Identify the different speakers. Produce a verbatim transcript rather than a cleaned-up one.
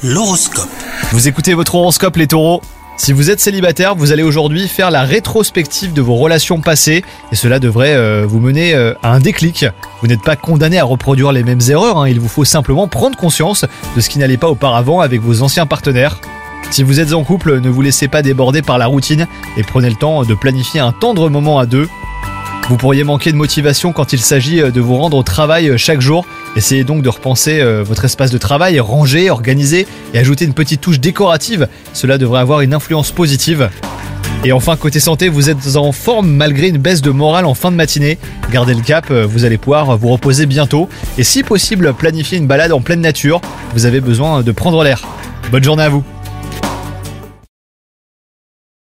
Speaker 1: L'horoscope.
Speaker 2: Vous écoutez votre horoscope les taureaux. Si vous êtes célibataire, vous allez aujourd'hui faire la rétrospective de vos relations passées et cela devrait euh, vous mener euh, à un déclic. Vous n'êtes pas condamné à reproduire les mêmes erreurs, hein. Il vous faut simplement prendre conscience de ce qui n'allait pas auparavant avec vos anciens partenaires. Si vous êtes en couple, ne vous laissez pas déborder par la routine et prenez le temps de planifier un tendre moment à deux. Vous pourriez manquer de motivation quand il s'agit de vous rendre au travail chaque jour. Essayez donc de repenser votre espace de travail, ranger, organiser et ajouter une petite touche décorative. Cela devrait avoir une influence positive. Et enfin, côté santé, vous êtes en forme malgré une baisse de morale en fin de matinée. Gardez le cap, vous allez pouvoir vous reposer bientôt. Et si possible, planifiez une balade en pleine nature. Vous avez besoin de prendre l'air. Bonne journée à vous.